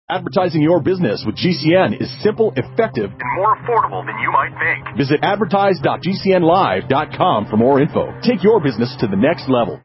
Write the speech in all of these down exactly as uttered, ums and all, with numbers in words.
Advertising your business with G C N is simple, effective, and more affordable than you might think. Visit advertise dot g c n live dot com for more info. Take your business to the next level.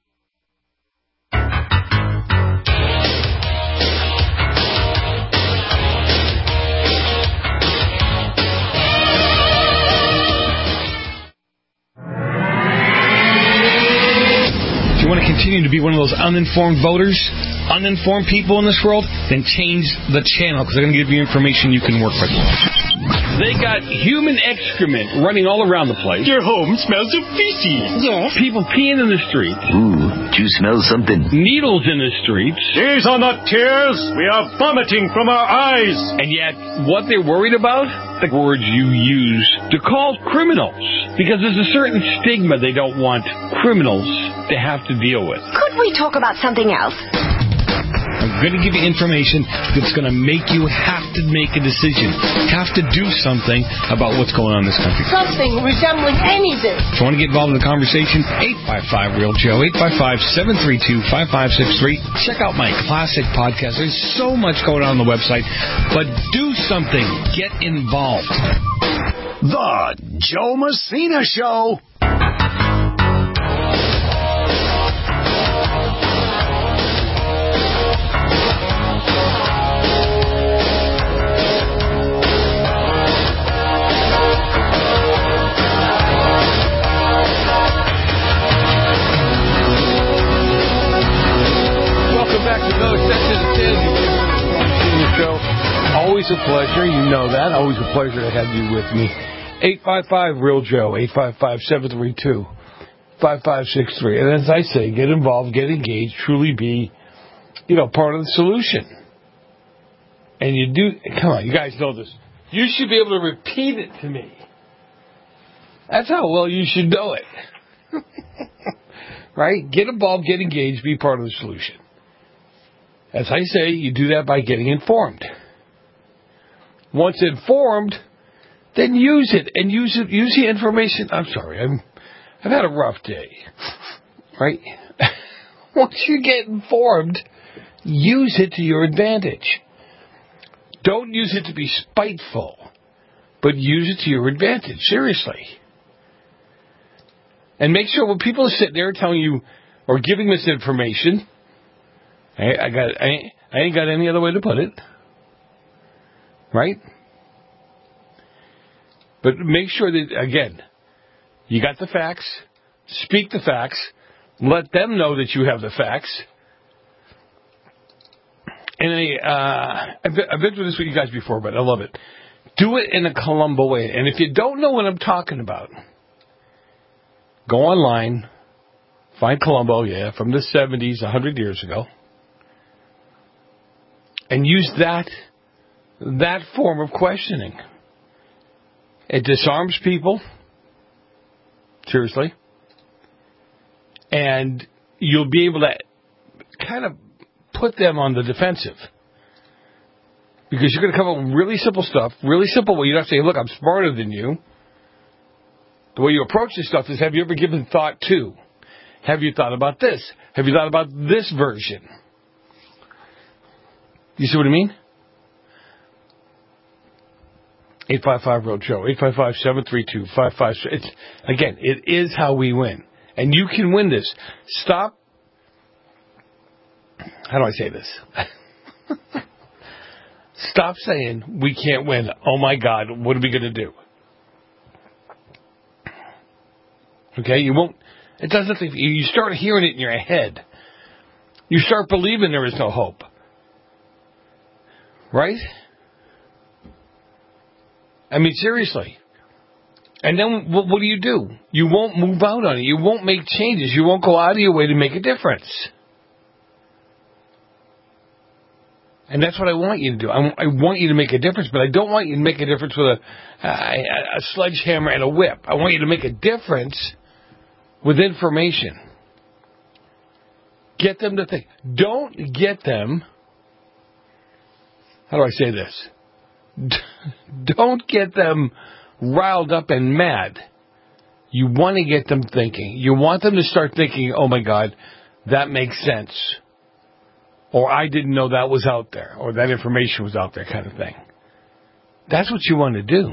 If you want to continue to be one of those uninformed voters, uninformed people in this world, then change the channel because they're going to give you information you can work with. They got human excrement running all around the place. Your home smells of feces. Yes. People peeing in the streets. Ooh, do you smell something? Needles in the streets. These are not tears. We are vomiting from our eyes. And yet, what they're worried about? The words you use to call criminals. Because there's a certain stigma they don't want criminals to have to deal with. Could we talk about something else? I'm going to give you information that's going to make you have to make a decision, have to do something about what's going on in this country. Something resembling anything. If you want to get involved in the conversation, eight five five, real Joe, eight five five, seven three two, five five six three. Check out my classic podcast. There's so much going on on the website, but do something. Get involved. The Joe Messina Show. Always a pleasure. You know that. Always a pleasure to have you with me. eight five five, real Joe. eight five five, seven three two, five five six three. And as I say, get involved, get engaged, truly be, you know, part of the solution. And you do, come on, you guys know this. You should be able to repeat it to me. That's how well you should know it. Right? Get involved, get engaged, be part of the solution. As I say, you do that by getting informed. Once informed, then use it and use it. Use the information. I'm sorry, I'm, I've had a rough day, right? Once you get informed, use it to your advantage. Don't use it to be spiteful, but use it to your advantage. Seriously. And make sure when people are sitting there telling you or giving this information, I, I got, I ain't, I ain't got any other way to put it. Right? But make sure that, again, you got the facts, speak the facts, let them know that you have the facts. And I, uh, I've, been, I've been through this with you guys before, but I love it. Do it in a Columbo way. And if you don't know what I'm talking about, go online, find Columbo, yeah, from the seventies, one hundred years ago, and use that that form of questioning. It disarms people, seriously, and you'll be able to kind of put them on the defensive. Because you're going to come up with really simple stuff, really simple way. You don't have to say, look, I'm smarter than you. The way you approach this stuff is, have you ever given thought to? Have you thought about this? Have you thought about this version? You see what I mean? eight five five, real Joe. eight five five, seven three two, five five six. It's, again, it is how we win. And you can win this. Stop. How do I say this? Stop saying we can't win. Oh, my God, what are we going to do? Okay, you won't. It doesn't. You start hearing it in your head. You start believing there is no hope. Right? I mean, seriously. And then what, what do you do? You won't move out on it. You won't make changes. You won't go out of your way to make a difference. And that's what I want you to do. I, I want you to make a difference, but I don't want you to make a difference with a, a, a sledgehammer and a whip. I want you to make a difference with information. Get them to think. Don't get them. How do I say this? Don't get them riled up and mad. You want to get them thinking. You want them to start thinking, oh, my God, that makes sense. or I didn't know that was out there, or that information was out there kind of thing. That's what you want to do.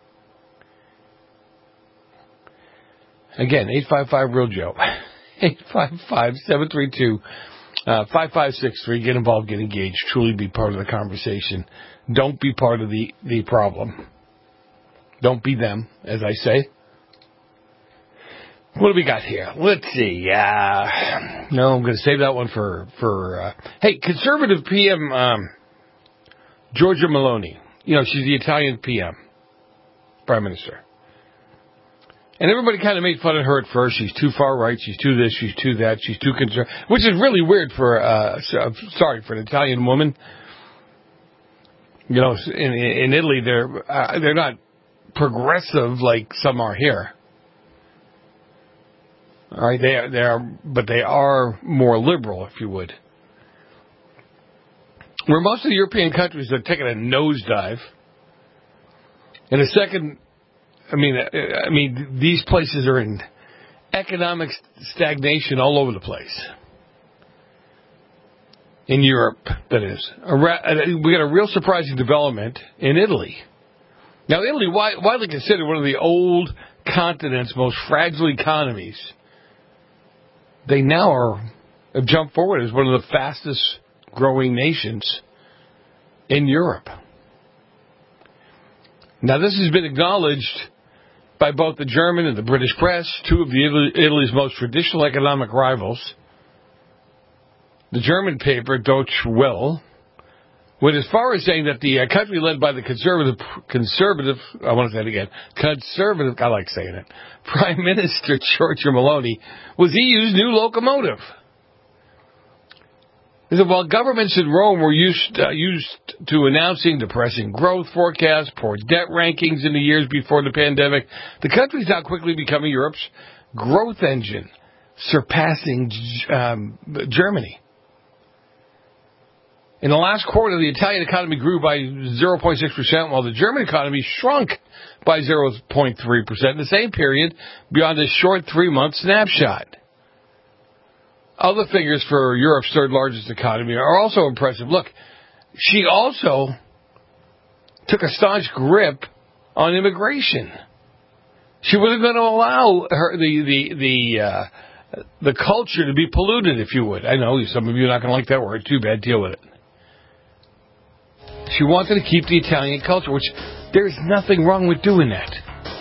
Again, eight five five, real Joe. eight five five, seven three two, five five six three. Get involved, get engaged. Truly be part of the conversation. Don't be part of the, the problem. Don't be them, as I say. What do we got here? Let's see. Uh, no, I'm going to save that one for, for uh, hey, conservative P M um, Giorgia Meloni. You know, she's the Italian P M, Prime Minister. And everybody kind of made fun of her at first. She's too far right. She's too this. She's too that. She's too conservative. Which is really weird for, uh, sorry, for an Italian woman. You know, in, in Italy, they're uh, they're not progressive like some are here. All right, they are, they are, but they are more liberal, if you would. Where most of the European countries are taking a nosedive. In a second, I mean, I mean, these places are in economic stagnation all over the place. In Europe, that is. We got a real surprising development in Italy. Now, Italy, widely considered one of the old continent's most fragile economies, they now are have jumped forward as one of the fastest growing nations in Europe. Now, this has been acknowledged by both the German and the British press, two of the Italy's most traditional economic rivals. The German paper, Deutsche Welle, went as far as saying that the uh, country led by the conservative, conservative, I want to say it again, conservative, I like saying it, Prime Minister Giorgia Meloni was E U's new locomotive. He said, while governments in Rome were used, uh, used to announcing depressing growth forecasts, poor debt rankings in the years before the pandemic, the country is now quickly becoming Europe's growth engine, surpassing um, Germany. In the last quarter, the Italian economy grew by zero point six percent, while the German economy shrunk by zero point three percent in the same period beyond a short three-month snapshot. Other figures for Europe's third-largest economy are also impressive. Look, she also took a staunch grip on immigration. She wasn't going to allow her the the the uh, the culture to be polluted, if you would. I know some of you are not going to like that word. Too bad. Deal with it. She wanted to keep the Italian culture, which there's nothing wrong with doing that.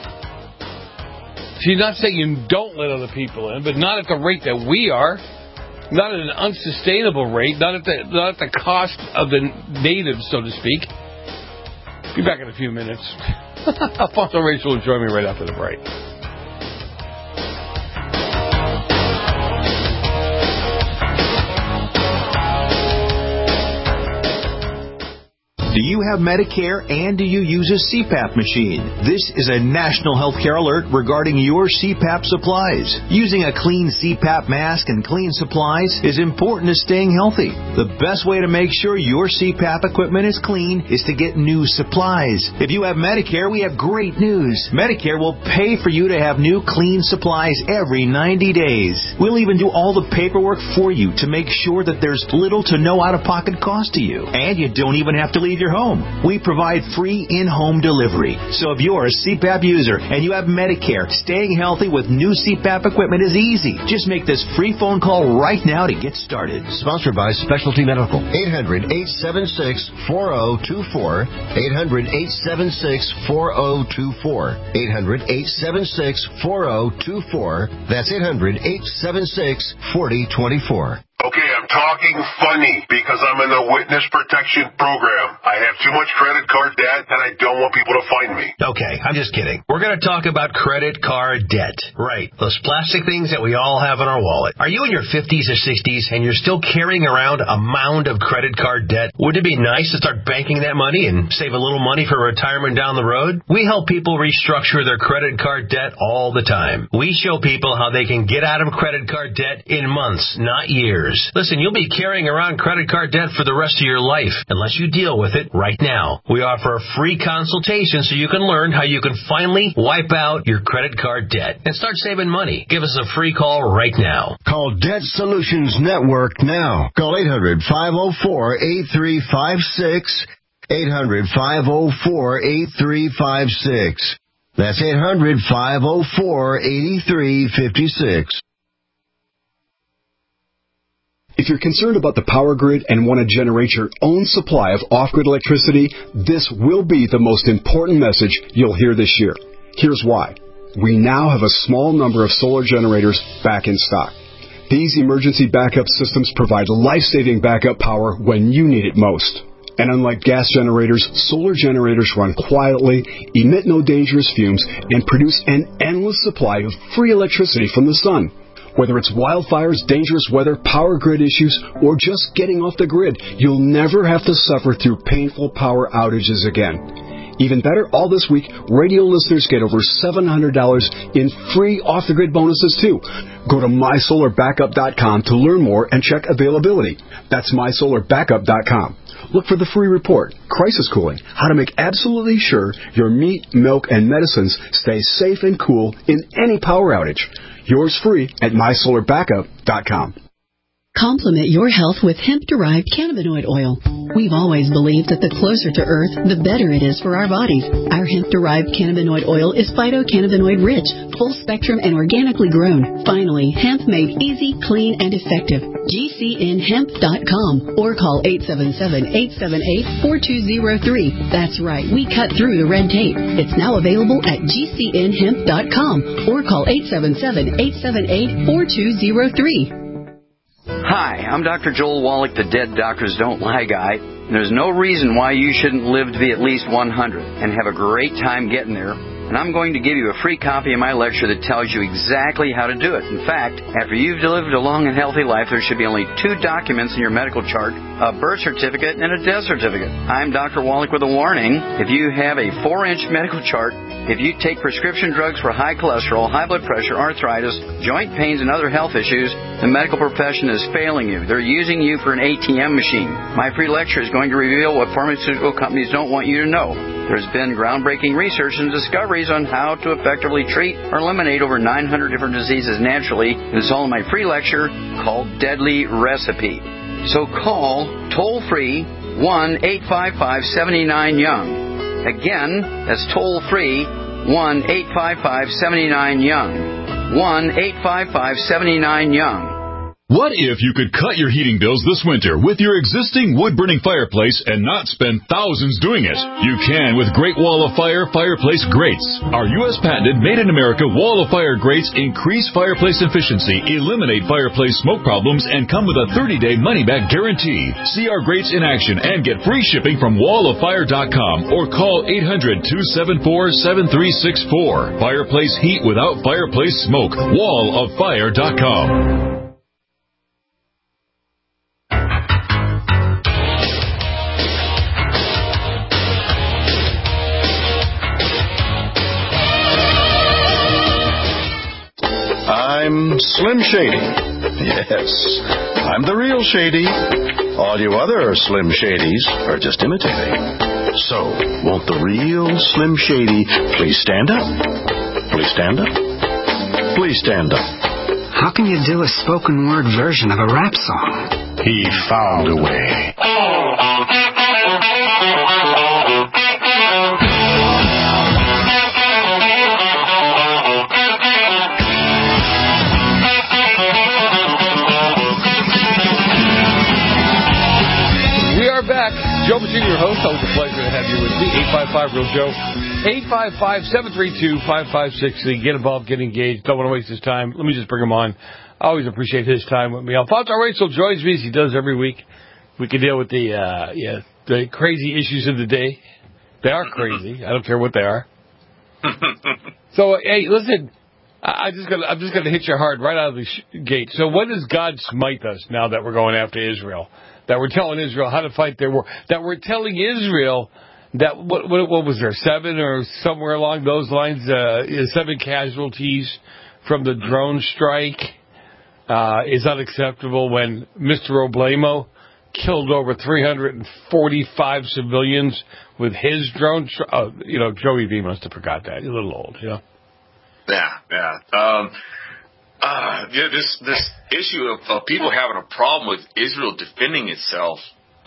She's not saying you don't let other people in, but not at the rate that we are. Not at an unsustainable rate, not at the not at the cost of the natives, so to speak. Be back in a few minutes. Alfonso Rachel will join me right after the break. Do you have Medicare and do you use a C PAP machine? This is a national healthcare alert regarding your C PAP supplies. Using a clean C PAP mask and clean supplies is important to staying healthy. The best way to make sure your C PAP equipment is clean is to get new supplies. If you have Medicare, we have great news. Medicare will pay for you to have new clean supplies every ninety days. We'll even do all the paperwork for you to make sure that there's little to no out-of-pocket cost to you. And you don't even have to leave your home. We provide free in-home delivery. So if you're a C PAP user and you have Medicare, staying healthy with new C PAP equipment is easy. Just make this free phone call right now to get started. Sponsored by Specialty Medical. eight hundred, eight seven six, four zero two four. eight hundred, eight seven six, four zero two four. eight hundred, eight seven six, four zero two four. That's eight hundred, eight seven six, four zero two four. Okay, I'm talking funny because I'm in the witness protection program. I have too much credit card debt and I don't want people to find me. Okay, I'm just kidding. We're going to talk about credit card debt. Right, those plastic things that we all have in our wallet. Are you in your fifties or sixties and you're still carrying around a mound of credit card debt? Wouldn't it be nice to start banking that money and save a little money for retirement down the road? We help people restructure their credit card debt all the time. We show people how they can get out of credit card debt in months, not years. Listen, and you'll be carrying around credit card debt for the rest of your life, unless you deal with it right now. We offer a free consultation so you can learn how you can finally wipe out your credit card debt and start saving money. Give us a free call right now. Call Debt Solutions Network now. Call eight hundred, five oh four, eight three five six. eight hundred, five oh four, eight three five six. That's eight hundred, five oh four, eight three five six. If you're concerned about the power grid and want to generate your own supply of off-grid electricity, this will be the most important message you'll hear this year. Here's why. We now have a small number of solar generators back in stock. These emergency backup systems provide life-saving backup power when you need it most. And unlike gas generators, solar generators run quietly, emit no dangerous fumes, and produce an endless supply of free electricity from the sun. Whether it's wildfires, dangerous weather, power grid issues, or just getting off the grid, you'll never have to suffer through painful power outages again. Even better, all this week, radio listeners get over seven hundred dollars in free off-the-grid bonuses, too. Go to my solar backup dot com to learn more and check availability. That's my solar backup dot com. Look for the free report, Crisis Cooling, how to make absolutely sure your meat, milk, and medicines stay safe and cool in any power outage. Yours free at my solar backup dot com. Complement your health with hemp-derived cannabinoid oil. We've always believed that the closer to Earth, the better it is for our bodies. Our hemp-derived cannabinoid oil is phytocannabinoid-rich, full-spectrum, and organically grown. Finally, hemp made easy, clean, and effective. G C N hemp dot com or call eight seven seven, eight seven eight, four two zero three. That's right, we cut through the red tape. It's now available at G C N hemp dot com or call eight seven seven, eight seven eight, four two zero three. Hi, I'm Doctor Joel Wallach, the Dead Doctors Don't Lie guy. There's no reason why you shouldn't live to be at least one hundred and have a great time getting there. And I'm going to give you a free copy of my lecture that tells you exactly how to do it. In fact, after you've lived a long and healthy life, there should be only two documents in your medical chart, a birth certificate and a death certificate. I'm Doctor Wallach with a warning. If you have a four-inch medical chart, if you take prescription drugs for high cholesterol, high blood pressure, arthritis, joint pains, and other health issues, the medical profession is failing you. They're using you for an A T M machine. My free lecture is going to reveal what pharmaceutical companies don't want you to know. There's been groundbreaking research and discoveries on how to effectively treat or eliminate over nine hundred different diseases naturally. It's all in my free lecture called Deadly Recipe. So call toll-free one eight five five, seven nine, young. Again, that's toll-free one eight five five, seven nine, young. one eight five five, seven nine, young. What if you could cut your heating bills this winter with your existing wood-burning fireplace and not spend thousands doing it? You can with Great Wall of Fire Fireplace Grates. Our U S patented made-in-America Wall of Fire grates increase fireplace efficiency, eliminate fireplace smoke problems, and come with a thirty-day money-back guarantee. See our grates in action and get free shipping from wall of fire dot com or call eight hundred, two seven four, seven three six four. Fireplace heat without fireplace smoke. wall of fire dot com. I'm Slim Shady. Yes, I'm the real Shady. All you other Slim Shadys are just imitating. So, won't the real Slim Shady please stand up? Please stand up? Please stand up. How can you do a spoken word version of a rap song? He found a way. Joe Messina, your host. Always a pleasure to have you with me. eight five five, real Joe. eight five five, seven three two, five five six three. Get involved, get engaged. Don't want to waste his time. Let me just bring him on. I always appreciate his time with me. Alfonso Rachel joins me as he does every week. We can deal with the uh, yeah the crazy issues of the day. They are crazy. I don't care what they are. So, hey, listen. I just gonna, I'm just going to hit you hard right out of the sh- gate. So when does God smite us now that we're going after Israel? That we're telling Israel how to fight their war? That we're telling Israel that, what, what, what was there, seven or somewhere along those lines, uh, seven casualties from the drone strike? uh, is unacceptable when Mister Oblamo killed over three hundred forty-five civilians with his drone. Oh, you know, Joey V must have forgot that. He's a little old, you know. Yeah, yeah. Um, uh, yeah, this this issue of, of people having a problem with Israel defending itself.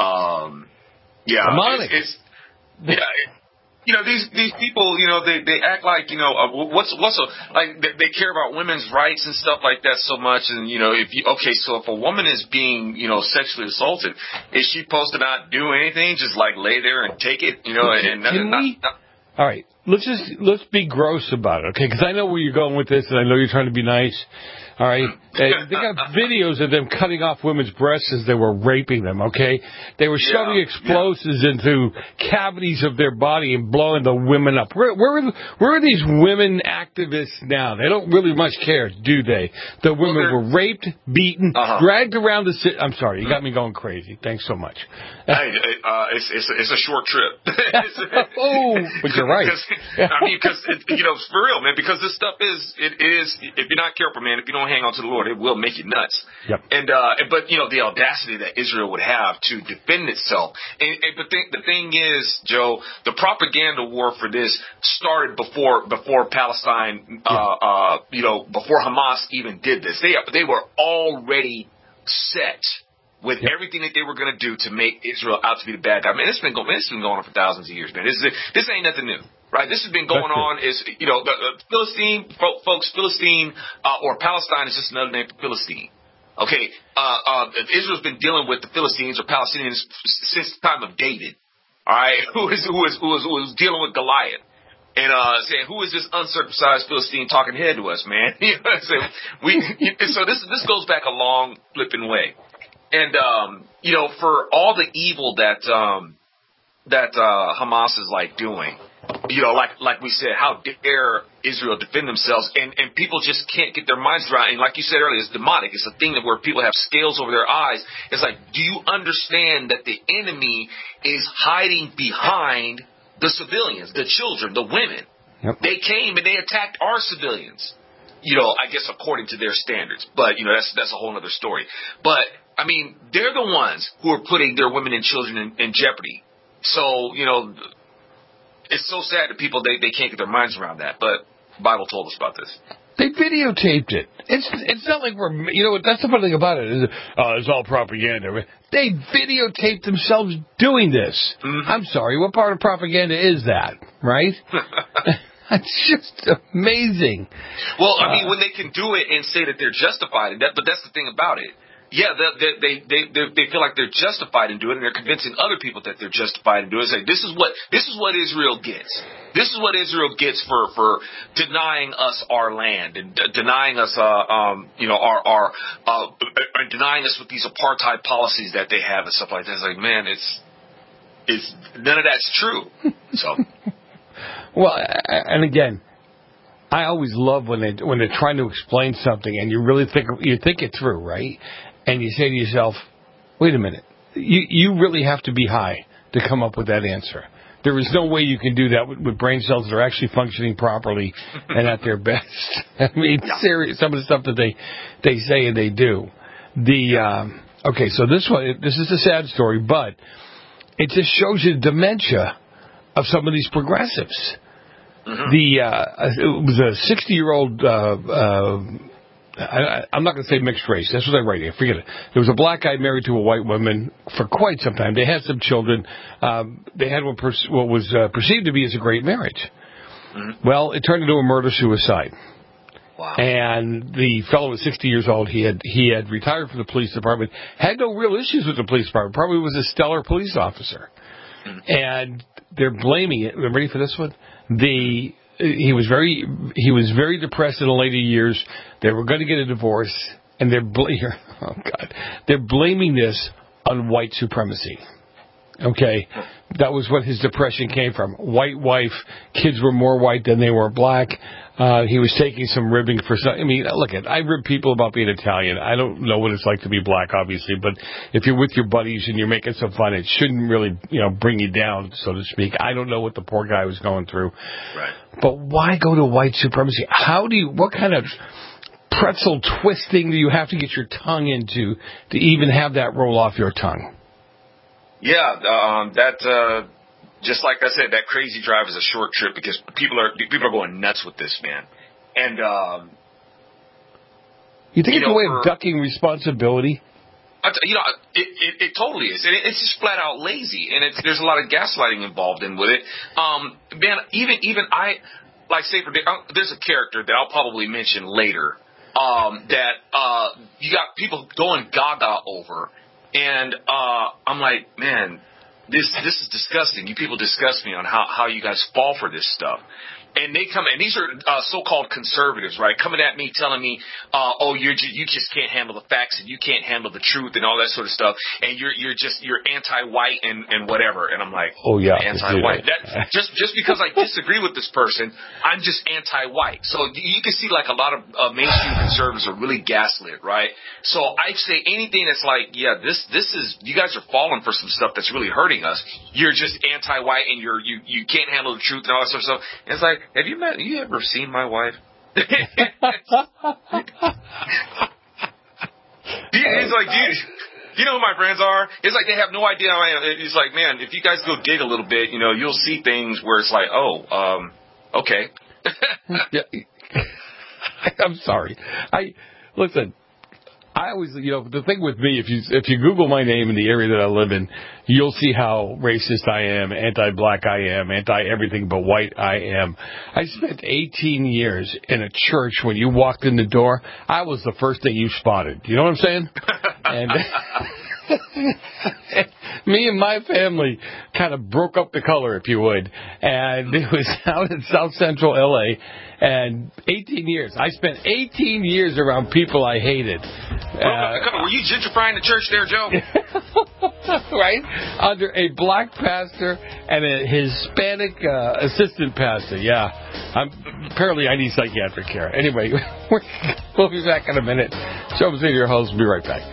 Um, yeah, Demonic. it's, it's yeah. You know, these these people, you know, they, they act like, you know, uh, what's what's a, like they, they care about women's rights and stuff like that so much. And, you know, if you, okay, so if a woman is being, you know, sexually assaulted, is she supposed to not do anything, just like lay there and take it, you know, and, and Can not, we? not, All right, let's just let's be gross about it, okay? Because I know where you're going with this, and I know you're trying to be nice. All right, they, they got videos of them cutting off women's breasts as they were raping them. Okay, they were shoving yeah, explosives yeah. into cavities of their body and blowing the women up. Where, where, are, where are these women activists now? They don't really much care, do they? The women well, were raped, beaten, uh-huh. dragged around the city. I'm sorry, you got me going crazy. Thanks so much. Hey, uh, it's, it's, it's a short trip. Oh, but you're right. I mean, because you know, for real, man. Because this stuff is, it is. If you're not careful, man, if you don't hang on to the Lord, it will make you nuts. Yep. And uh, but you know, the audacity that Israel would have to defend itself. And, and but the, the thing is, Joe, the propaganda war for this started before before Palestine. Uh, yeah. uh, you know, before Hamas even did this, they they were already set with yep. everything that they were going to do to make Israel out to be the bad guy. Man, it's been going. It's been going on for thousands of years, man. This is this ain't nothing new. Right, this has been going on. Is you know, the, the Philistine folks, Philistine uh, or Palestine is just another name for Philistine. Okay, uh, uh, Israel's been dealing with the Philistines or Palestinians since the time of David. All right, who is who is who is who is dealing with Goliath and uh, saying, "Who is this uncircumcised Philistine talking head to us, man?" You know, so we so this this goes back a long flipping way, and um, you know, for all the evil that um, that uh, Hamas is like doing. You know, like like we said, how dare Israel defend themselves? And, and people just can't get their minds around. And like you said earlier, it's demonic. It's a thing that where people have scales over their eyes. It's like, do you understand that the enemy is hiding behind the civilians, the children, the women? Yep. They came and they attacked our civilians. You know, I guess according to their standards. But, you know, that's that's a whole other story. But, I mean, they're the ones who are putting their women and children in, in jeopardy. So, you know... It's so sad that people, they, they can't get their minds around that, but the Bible told us about this. They videotaped it. It's it's not like we're, you know, that's the funny thing about it. Is, uh, it's all propaganda. They videotaped themselves doing this. Mm-hmm. I'm sorry, what part of propaganda is that, right? It's just amazing. Well, I mean, uh, when they can do it and say that they're justified, that, but that's the thing about it. Yeah, they they, they they they feel like they're justified in doing it, and they're convincing other people that they're justified in doing it. Say, this is what this is what Israel gets. This is what Israel gets for, for denying us our land and d- denying us, uh, um, you know, our our uh, and denying us with these apartheid policies that they have and stuff like that. It's like, man, it's it's none of that's true. So, well, and again. I always love when they when they're trying to explain something and you really think you think it through, right? And you say to yourself, "Wait a minute, you you really have to be high to come up with that answer. There is no way you can do that with, with brain cells that are actually functioning properly and at their best." I mean, yeah. serious. Some of the stuff that they they say and they do. The um, okay, so this one this is a sad story, but it just shows you the dementia of some of these progressives. Mm-hmm. The uh, it was a sixty-year-old. Uh, uh, I, I'm not going to say mixed race. That's what I write here. Forget it. There was a black guy married to a white woman for quite some time. They had some children. Um, they had what, per- what was uh, perceived to be as a great marriage. Mm-hmm. Well, it turned into a murder-suicide. Wow. And the fellow was sixty years old. He had he had retired from the police department. Had no real issues with the police department. Probably was a stellar police officer. Mm-hmm. And they're blaming it. Ready for this one? The he was very he was very depressed in the later years. They were going to get a divorce, and they're bl- oh god, they're blaming this on white supremacy. Okay, that was what his depression came from. White wife, kids were more white than they were black. Uh, he was taking some ribbing for some. I mean, look at I rib people about being Italian. I don't know what it's like to be black, obviously, but if you're with your buddies and you're making some fun, it shouldn't really, you know, bring you down, so to speak. I don't know what the poor guy was going through. Right. But why go to white supremacy? How do you? What kind of pretzel twisting that you have to get your tongue into to even have that roll off your tongue. Yeah, um, that uh, just like I said, that crazy drive is a short trip because people are people are going nuts with this, man. And um, you think you it's know, a way for, of ducking responsibility? I, you know, it, it, it totally is, and it, it's just flat out lazy, and it's, there's a lot of gaslighting involved in with it. Um, man, even even I like say for there's a character that I'll probably mention later um, that uh, you got people going gaga over, and uh, I'm like, man, this this is disgusting. You people disgust me on how how you guys fall for this stuff. And they come, and these are uh, so-called conservatives, right? Coming at me, telling me, uh, "Oh, you're ju- you just can't handle the facts, and you can't handle the truth, and all that sort of stuff, and you're you're just you're anti-white and, and whatever." And I'm like, "Oh yeah, anti-white." That just just because I disagree with this person, I'm just anti-white. So you can see like a lot of uh, mainstream conservatives are really gaslit, right? So I say anything that's like, yeah, this this is you guys are falling for some stuff that's really hurting us. You're just anti-white, and you're you you can't handle the truth and all that sort of stuff. And it's like, have you met? You ever seen my wife? He's like, dude, you know who my friends are? It's like they have no idea who I am. He's like, man, if you guys go dig a little bit, you know, you'll see things where it's like, oh, um, okay. Yeah. I'm sorry. I listen. I always, you know, the thing with me, if you if you Google my name in the area that I live in, you'll see how racist I am, anti-black I am, anti-everything but white I am. I spent eighteen years in a church. When you walked in the door, I was the first thing you spotted. You know what I'm saying? And me and my family kind of broke up the color, if you would. And it was out in South Central L A And eighteen years. I spent eighteen years around people I hated. Uh, Were you gentrifying the church there, Joe? Right? Under a black pastor and a Hispanic uh, assistant pastor. Yeah. I'm, apparently I need psychiatric care. Anyway, we'll be back in a minute. Joe Massina, your host. We'll be right back.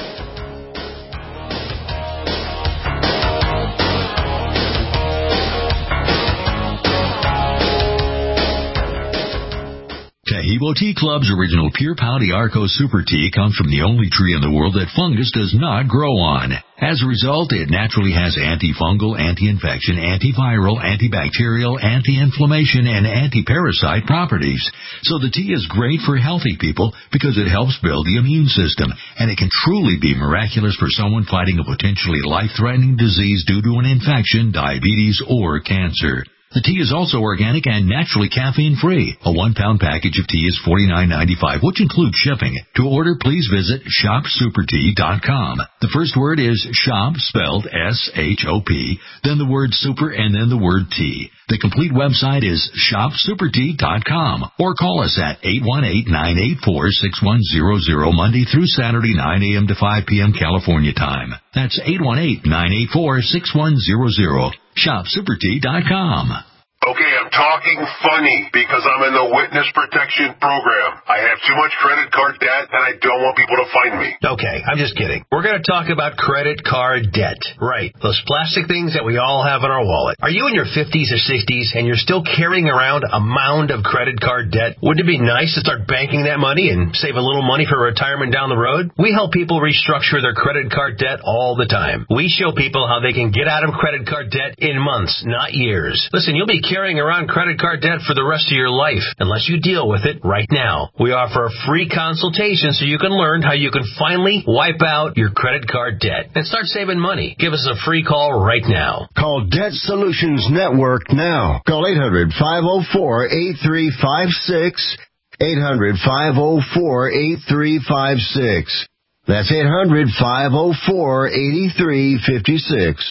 Taheebo Tea Club's original Pure Pau d'Arco Super Tea comes from the only tree in the world that fungus does not grow on. As a result, it naturally has antifungal, anti-infection, antiviral, antibacterial, anti-inflammation, and anti-parasite properties. So the tea is great for healthy people because it helps build the immune system, and it can truly be miraculous for someone fighting a potentially life-threatening disease due to an infection, diabetes, or cancer. The tea is also organic and naturally caffeine-free. A one-pound package of tea is forty-nine ninety-five, which includes shipping. To order, please visit shop super tea dot com. The first word is shop, spelled S H O P, then the word super, and then the word tea. The complete website is shop super tea dot com, or call us at eight one eight, nine eight four, six one zero zero, Monday through Saturday, nine a.m. to five p.m. California time. That's eight one eight, nine eight four, six one zero zero. shop super tea dot com. Okay, I'm talking funny because I'm in the witness protection program. I have too much credit card debt and I don't want people to find me. Okay, I'm just kidding. We're going to talk about credit card debt. Right. Those plastic things that we all have in our wallet. Are you in your fifties or sixties and you're still carrying around a mound of credit card debt? Wouldn't it be nice to start banking that money and save a little money for retirement down the road? We help people restructure their credit card debt all the time. We show people how they can get out of credit card debt in months, not years. Listen, you'll be carrying around credit card debt for the rest of your life unless you deal with it right now. We offer a free consultation so you can learn how you can finally wipe out your credit card debt and start saving money. Give us a free call right now. Call Debt Solutions Network now. Call eight hundred, five oh four, eight three five six. eight hundred, five oh four, eight three five six. That's eight hundred, five oh four, eight three five six.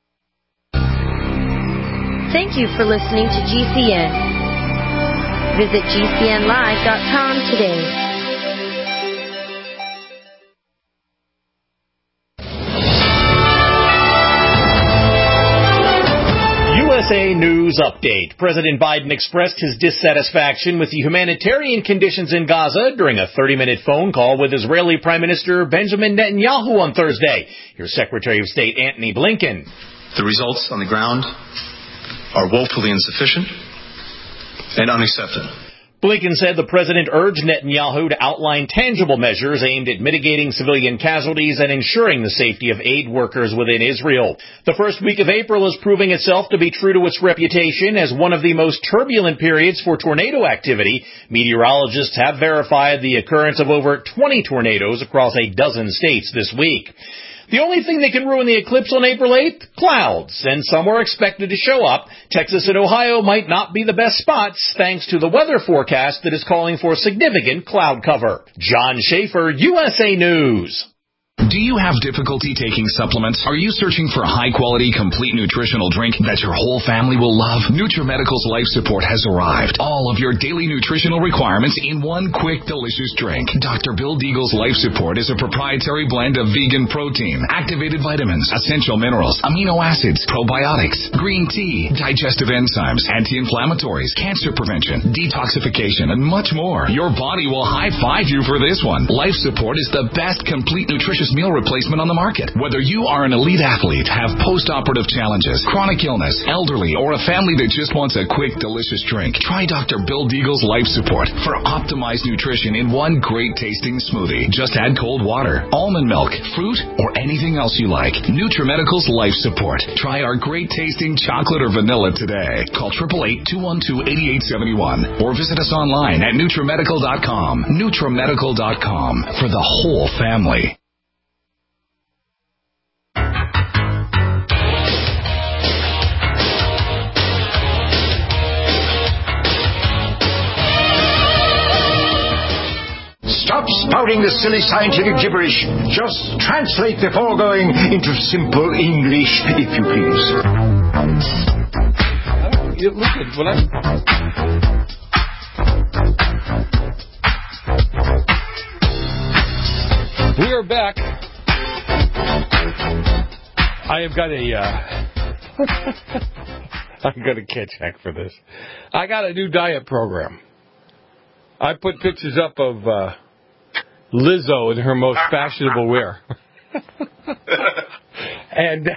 Thank you for listening to G C N. Visit G C N live dot com today. U S A News Update. President Biden expressed his dissatisfaction with the humanitarian conditions in Gaza during a thirty-minute phone call with Israeli Prime Minister Benjamin Netanyahu on Thursday. Here's Secretary of State Antony Blinken. The results on the ground are woefully insufficient and unacceptable. Blinken said the president urged Netanyahu to outline tangible measures aimed at mitigating civilian casualties and ensuring the safety of aid workers within Israel. The first week of April is proving itself to be true to its reputation as one of the most turbulent periods for tornado activity. Meteorologists have verified the occurrence of over twenty tornadoes across a dozen states this week. The only thing that can ruin the eclipse on April eighth? Clouds, and some are expected to show up. Texas and Ohio might not be the best spots, thanks to the weather forecast that is calling for significant cloud cover. John Schaefer, U S A News. Do you have difficulty taking supplements? Are you searching for a high-quality, complete nutritional drink that your whole family will love? NutriMedical's Life Support has arrived. All of your daily nutritional requirements in one quick, delicious drink. Doctor Bill Deagle's Life Support is a proprietary blend of vegan protein, activated vitamins, essential minerals, amino acids, probiotics, green tea, digestive enzymes, anti-inflammatories, cancer prevention, detoxification, and much more. Your body will high-five you for this one. Life Support is the best complete nutritious meal replacement on the market. Whether you are an elite athlete, have post-operative challenges, chronic illness, elderly, or a family that just wants a quick, delicious drink, try Doctor Bill Deagle's Life Support for optimized nutrition in one great-tasting smoothie. Just add cold water, almond milk, fruit, or anything else you like. NutriMedical's Life Support. Try our great-tasting chocolate or vanilla today. Call eight eight eight, two one two, eight eight seven one or visit us online at NutriMedical dot com. NutriMedical dot com for the whole family. Stop spouting the silly scientific gibberish. Just translate the foregoing into simple English, if you please. You look at what I... We are back. I have got a... Uh... I'm going to catch heck for this. I got a new diet program. I put pictures up of uh, Lizzo in her most fashionable wear. And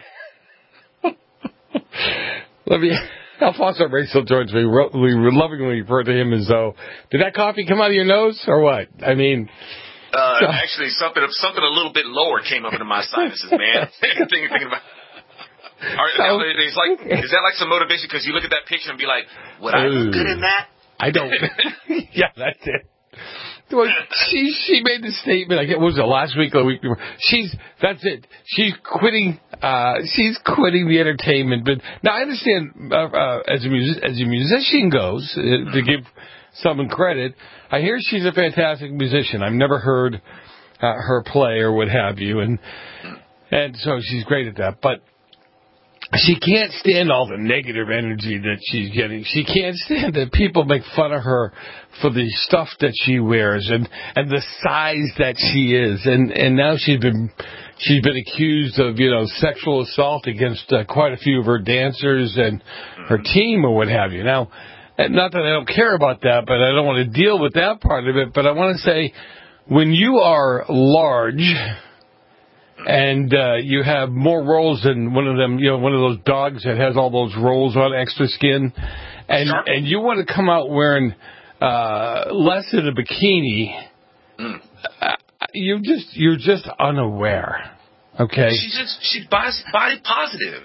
let me, Alfonso Rachel joins me. We lovingly refer to him as though, did that coffee come out of your nose or what? I mean... Uh, actually, something something a little bit lower came up into my sinuses, man. thinking, thinking about... Are, so, it's like, is that like some motivation? Because you look at that picture and be like, would I look good in that? I don't. Yeah, that's it. Well, she she made the statement. I guess, what was it, last week or the week before? She's that's it. She's quitting. Uh, she's quitting the entertainment. But now I understand uh, uh, as a music, as a musician goes, uh, to give someone credit. I hear she's a fantastic musician. I've never heard uh, her play or what have you, and and so she's great at that. But she can't stand all the negative energy that she's getting. She can't stand that people make fun of her for the stuff that she wears and, and the size that she is. And, and now she's been she's been accused of, you know, sexual assault against uh, quite a few of her dancers and her team or what have you. Now, not that I don't care about that, but I don't want to deal with that part of it. But I want to say, when you are large... and uh, you have more rolls than one of them, you know, one of those dogs that has all those rolls on extra skin, and sure. and you want to come out wearing uh, less than a bikini, mm. uh, you just you're just unaware. Okay, she's just she's body, body positive.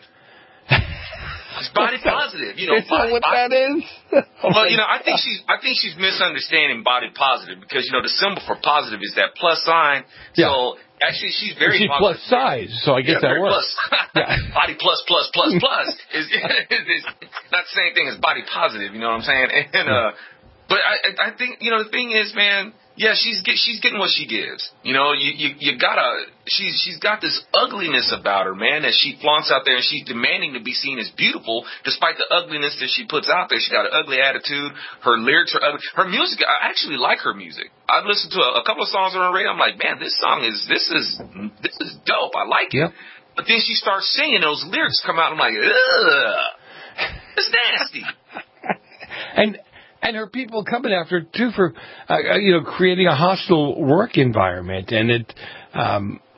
She's body positive, you know. Is that what body, that is? Well, you know, I think she's I think she's misunderstanding body positive because, you know, the symbol for positive is that plus sign. Yeah. So actually, she's very she's positive. Plus size, so I guess yeah, that works. Plus. Yeah. Body plus plus plus plus is, is, is not the same thing as body positive. You know what I'm saying? And uh, but I I think, you know, the thing is, man. Yeah, she's get, she's getting what she gives. You know, you, you you gotta. She's she's got this ugliness about her, man, that she flaunts out there, and she's demanding to be seen as beautiful, despite the ugliness that she puts out there. She got an ugly attitude. Her lyrics are ugly. Her music, I actually like her music. I've listened to a, a couple of songs on her radio. I'm like, man, this song is this is this is dope. I like it. Yep. But then she starts singing, those lyrics come out. I'm like, ugh, it's nasty. and. And her people coming after her, too, for, uh, you know, creating a hostile work environment. And it, um,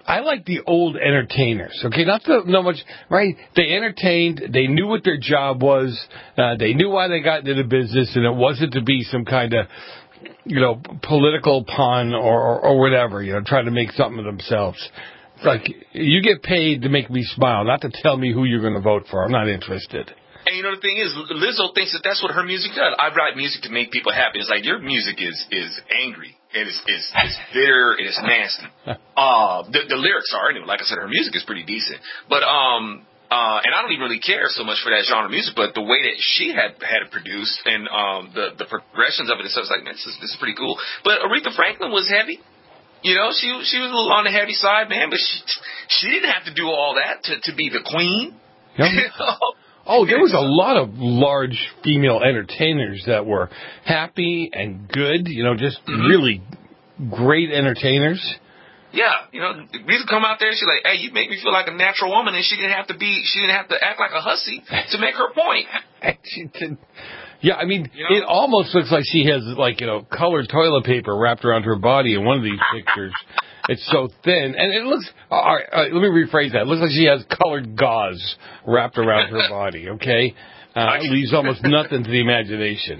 I like the old entertainers, okay? Not the, no much, right? They entertained, they knew what their job was, uh, they knew why they got into the business, and it wasn't to be some kind of, you know, political pun or, or, or whatever, you know, trying to make something of themselves. It's like, you get paid to make me smile, not to tell me who you're going to vote for. I'm not interested. And you know, the thing is, Lizzo thinks that that's what her music does. I write music to make people happy. It's like, your music is, is angry. It is, is, is bitter. It is nasty. Uh, the, the lyrics are, anyway, like I said, her music is pretty decent. But, um, uh, and I don't even really care so much for that genre of music, but the way that she had, had it produced and, um, the, the progressions of it and stuff, it's like, man, this is, this is pretty cool. But Aretha Franklin was heavy. You know, she, she was a little on the heavy side, man, but she, she didn't have to do all that to, to be the queen. Yep. You know? Oh, there was a lot of large female entertainers that were happy and good, you know, just mm-hmm. really great entertainers. Yeah, you know, we could come out there and she's like, hey, you make me feel like a natural woman, and she didn't have to be, she didn't have to act like a hussy to make her point. she did. Yeah, I mean, you know? It almost looks like she has, like, you know, colored toilet paper wrapped around her body in one of these pictures. It's so thin, and it looks, all right, all right, let me rephrase that. It looks like she has colored gauze wrapped around her body, okay? Uh, it leaves almost nothing to the imagination.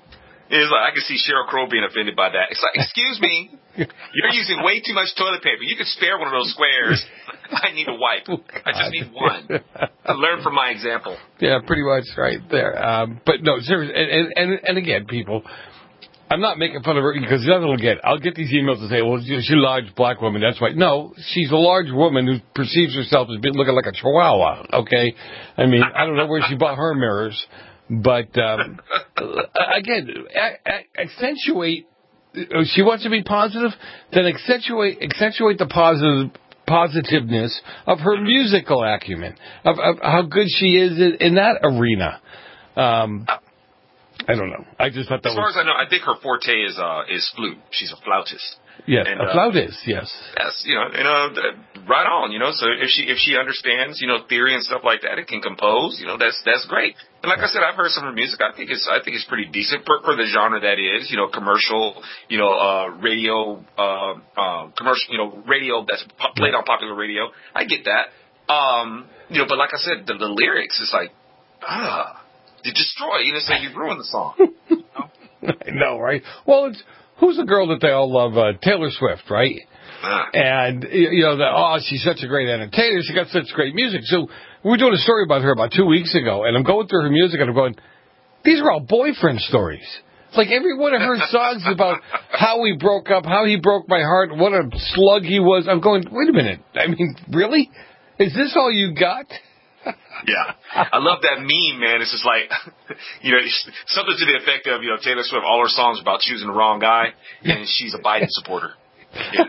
It's like, I can see Sheryl Crow being offended by that. It's like, excuse me, you're using way too much toilet paper. You could spare one of those squares. I need a wipe. Oh, I just need one. To learn from my example. Yeah, pretty much right there. Um, but no, seriously, and, and, and again, people, I'm not making fun of her because that's what I'll get. I'll get these emails that say, well, she's a large black woman, that's why. No, she's a large woman who perceives herself as being, looking like a chihuahua, okay? I mean, I don't know where she bought her mirrors, but, um, again, a- a- accentuate, she wants to be positive, then accentuate, accentuate the positive, positiveness of her musical acumen, of, of how good she is in, in that arena. Um, I don't know. I just thought that as far was... as I know, I think her forte is uh, is flute. She's a flautist. Yes, and, a uh, flautist. Yes. Yes, you know, and uh, right on. You know, so if she if she understands, you know, theory and stuff like that, it can compose. You know, that's that's great. And like I said, I've heard some of her music. I think it's I think it's pretty decent for, for the genre that is. You know, commercial. You know, uh, radio. Uh, uh, commercial. You know, radio that's po- played on popular radio. I get that. Um, you know, but like I said, the, the lyrics is like ah. You destroy, you know, so you ruin the song. You know? I know, right? Well, it's, who's the girl that they all love? Uh, Taylor Swift, right? Ah. And, you know, the, oh, she's such a great entertainer. She got such great music. So we were doing a story about her about two weeks ago, and I'm going through her music, and I'm going, these are all boyfriend stories. It's like every one of her songs is about how we broke up, how he broke my heart, what a slug he was. I'm going, wait a minute. I mean, really? Is this all you got? Yeah. I love that meme, man. It's just like, you know, something to the effect of, you know, Taylor Swift, all her songs about choosing the wrong guy, and she's a Biden supporter. Yeah.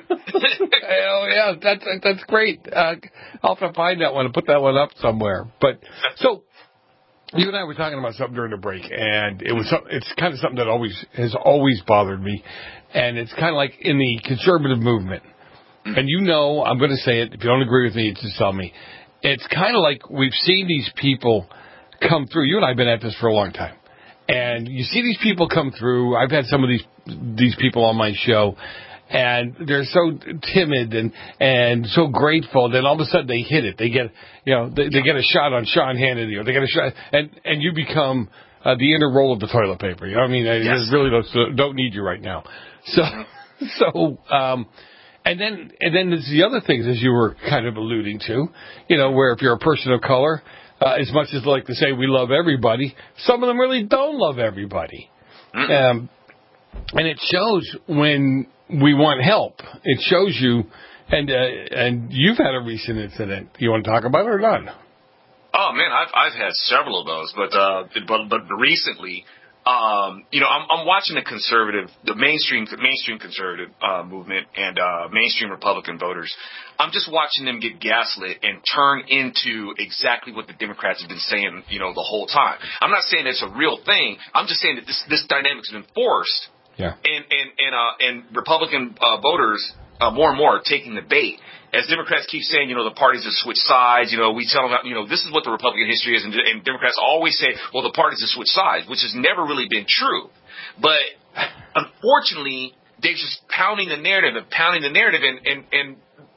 Oh, yeah, that's that's great. Uh, I'll have to find that one and put that one up somewhere. But, so, you and I were talking about something during the break, and it was it's kind of something that always has always bothered me, and it's kind of like in the conservative movement. And you know, I'm going to say it. If you don't agree with me, just tell me. It's kind of like we've seen these people come through. You and I have been at this for a long time. And you see these people come through. I've had some of these these people on my show, and they're so timid and, and so grateful. Then all of a sudden they hit it. They get, you know, they, they get a shot on Sean Hannity, or they get a shot, and, and you become uh, the inner roll of the toilet paper. You know what I mean? I yes. really don't, don't need you right now. So, so, um, And then, and then there's the other things, as you were kind of alluding to, you know, where if you're a person of color, uh, as much as like to say we love everybody, some of them really don't love everybody. Mm. Um, and it shows when we want help. It shows you, and uh, and you've had a recent incident. You want to talk about it or not? Oh man, I've I've had several of those, but uh, but but recently. Um, you know, I'm, I'm watching the conservative, the mainstream, mainstream conservative uh, movement and uh, mainstream Republican voters. I'm just watching them get gaslit and turn into exactly what the Democrats have been saying, you know, the whole time. I'm not saying it's a real thing. I'm just saying that this this dynamic's been forced. Yeah. And and and uh, and Republican uh, voters uh, more and more are taking the bait. As Democrats keep saying, you know, the parties have switched sides, you know, we tell them, you know, this is what the Republican history is, and, and Democrats always say, well, the parties have switched sides, which has never really been true. But unfortunately, they're just pounding the narrative and pounding the narrative, and, and, and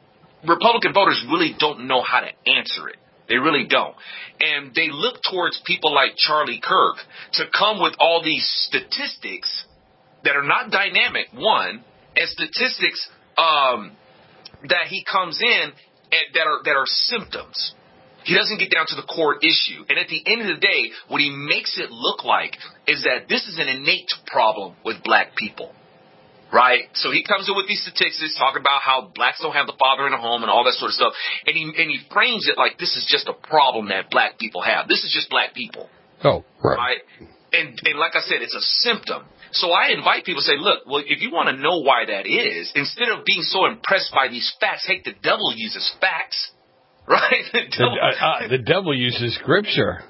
Republican voters really don't know how to answer it. They really don't. And they look towards people like Charlie Kirk to come with all these statistics that are not dynamic, one, and statistics um, that he comes in and that are that are symptoms. He doesn't get down to the core issue. And at the end of the day, what he makes it look like is that this is an innate problem with black people. Right? So he comes in with these statistics talking about how blacks don't have the father in the home and all that sort of stuff. And he and he frames it like this is just a problem that black people have. This is just black people. Oh, right. Right? And, and like I said, it's a symptom. So I invite people to say, look, well, if you want to know why that is, instead of being so impressed by these facts, hey, the devil uses facts. Right? The devil, the, uh, the devil uses scripture.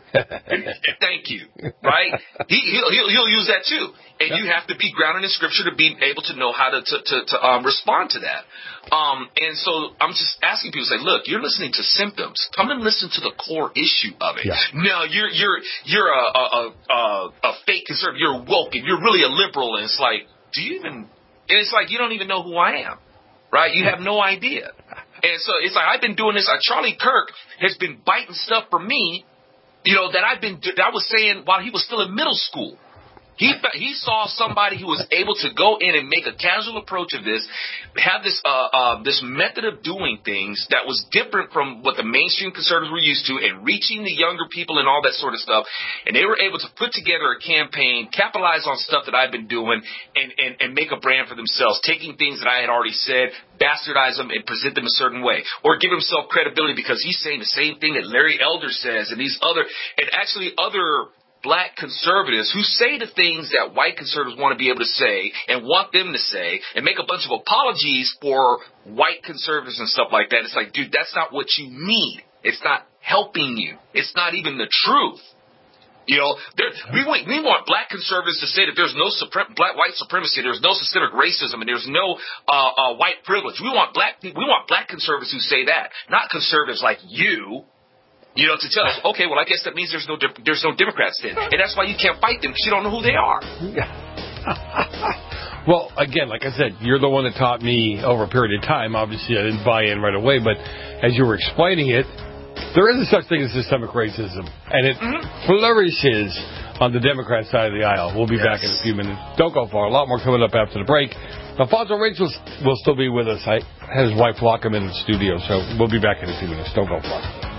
Thank you. Right? He, he'll, he'll, he'll use that too. And you have to be grounded in scripture to be able to know how to, to, to, to um, respond to that. Um, and so I'm just asking people to say, look, you're listening to symptoms. Come and listen to the core issue of it. Yeah. No, you're, you're, you're a, a, a, a fake conservative. You're woke and you're really a liberal. And it's like, do you even, and it's like, you don't even know who I am. Right? You have no idea. And so it's like I've been doing this. Uh, Charlie Kirk has been biting stuff for me, you know, that I've been that I was saying while he was still in middle school. He he saw somebody who was able to go in and make a casual approach of this, have this uh, uh, this method of doing things that was different from what the mainstream conservatives were used to, and reaching the younger people and all that sort of stuff. And they were able to put together a campaign, capitalize on stuff that I've been doing, and, and, and make a brand for themselves, taking things that I had already said, bastardize them, and present them a certain way, or give himself credibility because he's saying the same thing that Larry Elder says, and these other, and actually other black conservatives who say the things that white conservatives want to be able to say and want them to say, and make a bunch of apologies for white conservatives and stuff like that. It's like, dude, that's not what you need. It's not helping you. It's not even the truth. You know, there, we want, we want black conservatives to say that there's no supre- black white supremacy, there's no systemic racism, and there's no uh, uh, white privilege. We want black we want black conservatives who say that, not conservatives like you. You know, to tell us, okay, well, I guess that means there's no there's no Democrats then, and that's why you can't fight them because you don't know who they are. Well, again, like I said, you're the one that taught me over a period of time. Obviously, I didn't buy in right away, but as you were explaining it, there is a such thing as systemic racism, and it mm-hmm. flourishes on the Democrat side of the aisle. We'll be yes. back in a few minutes. Don't go far. A lot more coming up after the break. Alfonso Rachel will still be with us. I had his wife lock him in the studio, so we'll be back in a few minutes. Don't go far.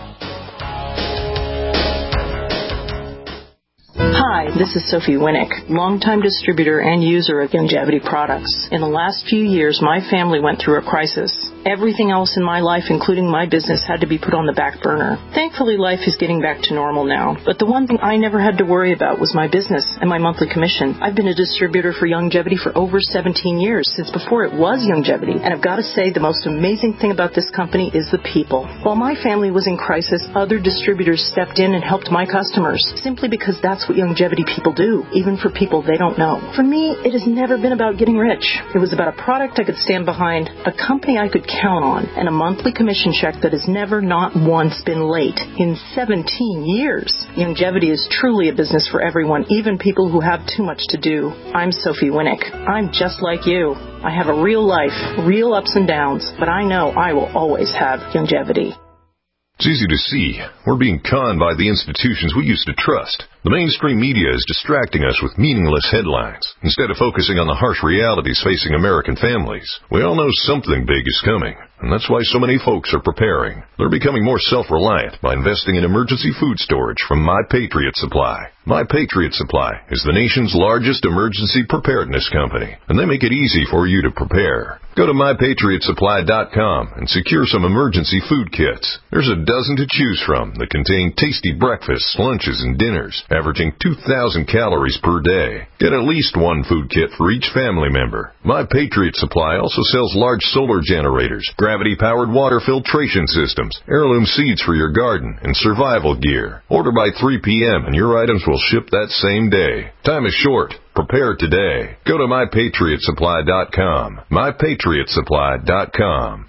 Hi, this is Sophie Winnick, longtime distributor and user of Youngevity products. In the last few years, my family went through a crisis. Everything else in my life, including my business, had to be put on the back burner. Thankfully, life is getting back to normal now. But the one thing I never had to worry about was my business and my monthly commission. I've been a distributor for Youngevity for over seventeen years, since before it was Youngevity. And I've got to say, the most amazing thing about this company is the people. While my family was in crisis, other distributors stepped in and helped my customers, simply because that's what Youngevity people do, even for people they don't know. For me, it has never been about getting rich. It was about a product I could stand behind, a company I could count on, and a monthly commission check that has never, not once, been late in seventeen years. Youngevity is truly a business for everyone, even people who have too much to do. I'm Sophie Winnick. I'm just like you. I have a real life, real ups and downs, but I know I will always have Youngevity. It's easy to see. We're being conned by the institutions we used to trust. The mainstream media is distracting us with meaningless headlines, instead of focusing on the harsh realities facing American families. We all know something big is coming, and that's why so many folks are preparing. They're becoming more self-reliant by investing in emergency food storage from My Patriot Supply. My Patriot Supply is the nation's largest emergency preparedness company, and they make it easy for you to prepare. Go to my patriot supply dot com and secure some emergency food kits. There's a dozen to choose from that contain tasty breakfasts, lunches, and dinners, averaging two thousand calories per day. Get at least one food kit for each family member. My Patriot Supply also sells large solar generators, gravity-powered water filtration systems, heirloom seeds for your garden, and survival gear. Order by three p.m. and your items will ship that same day. Time is short. Prepare today. Go to my patriot supply dot com. my patriot supply dot com.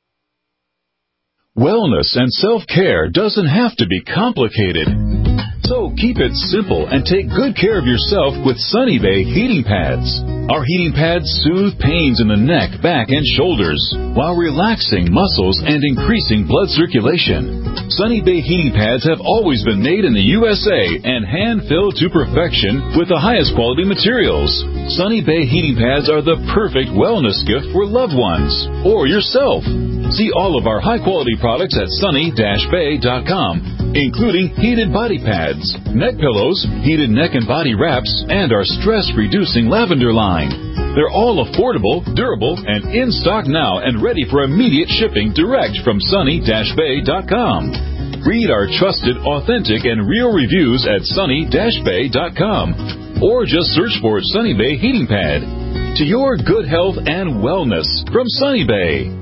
Wellness and self-care doesn't have to be complicated. So keep it simple and take good care of yourself with Sunny Bay heating pads. Our heating pads soothe pains in the neck, back, and shoulders while relaxing muscles and increasing blood circulation. Sunny Bay heating pads have always been made in the U S A and hand-filled to perfection with the highest quality materials. Sunny Bay heating pads are the perfect wellness gift for loved ones or yourself. See all of our high-quality products at sunny dash bay dot com, including heated body pads, neck pillows, heated neck and body wraps, and our stress-reducing lavender line. They're all affordable, durable, and in stock now and ready for immediate shipping direct from sunny dash bay dot com. Read our trusted, authentic, and real reviews at sunny dash bay dot com or just search for Sunny Bay Heating Pad. To your good health and wellness from Sunny Bay.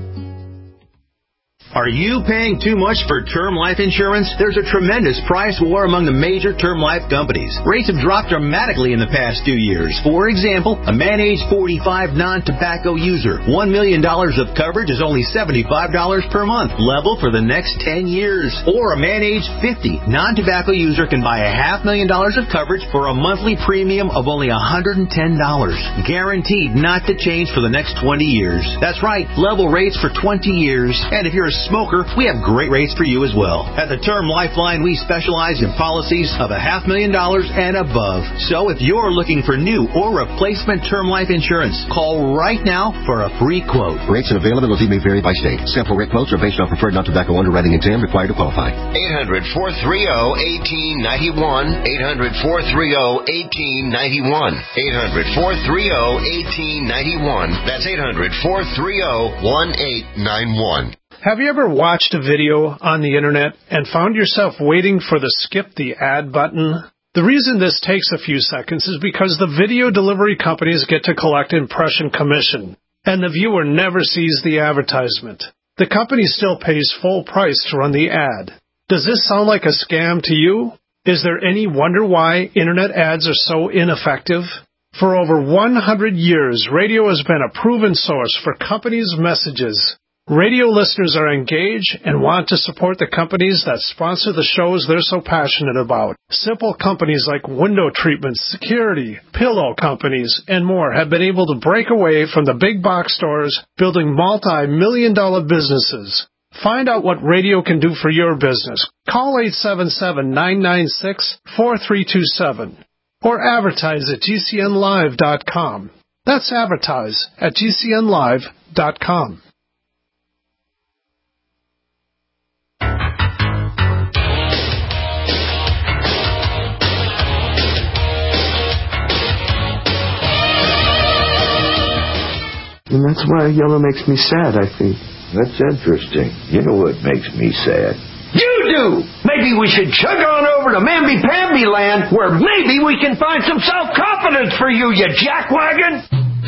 Are you paying too much for term life insurance? There's a tremendous price war among the major term life companies. Rates have dropped dramatically in the past two years. For example, a man age forty-five non-tobacco user, one million dollars of coverage is only seventy-five dollars per month, level for the next ten years. Or a man age fifty non-tobacco user can buy a half million dollars of coverage for a monthly premium of only one hundred ten dollars. Guaranteed not to change for the next twenty years. That's right, level rates for twenty years. And if you're a smoker, we have great rates for you as well. At the Term Lifeline, we specialize in policies of a half million dollars and above. So if you're looking for new or replacement term life insurance, call right now for a free quote. Rates and availability may vary by state. Sample rate quotes are based on preferred non-tobacco underwriting exam required to qualify. eight hundred, four three zero, one eight nine one. eight hundred, four three zero, one eight nine one. eight hundred, four three zero, one eight nine one. That's eight hundred, four three zero, one eight nine one. Have you ever watched a video on the internet and found yourself waiting for the skip the ad button? The reason this takes a few seconds is because the video delivery companies get to collect impression commission, and the viewer never sees the advertisement. The company still pays full price to run the ad. Does this sound like a scam to you? Is there any wonder why internet ads are so ineffective? For over one hundred years, radio has been a proven source for companies' messages. Radio listeners are engaged and want to support the companies that sponsor the shows they're so passionate about. Simple companies like window treatments, security, pillow companies, and more have been able to break away from the big box stores, building multi-million dollar businesses. Find out what radio can do for your business. Call eight seven seven, nine nine six, four three two seven or advertise at G C N live dot com. That's advertise at G C N live dot com. And that's why yellow makes me sad, I think. That's interesting. You know what makes me sad? You do! Maybe we should chug on over to Mamby-Pamby land, where maybe we can find some self-confidence for you, you jackwagon!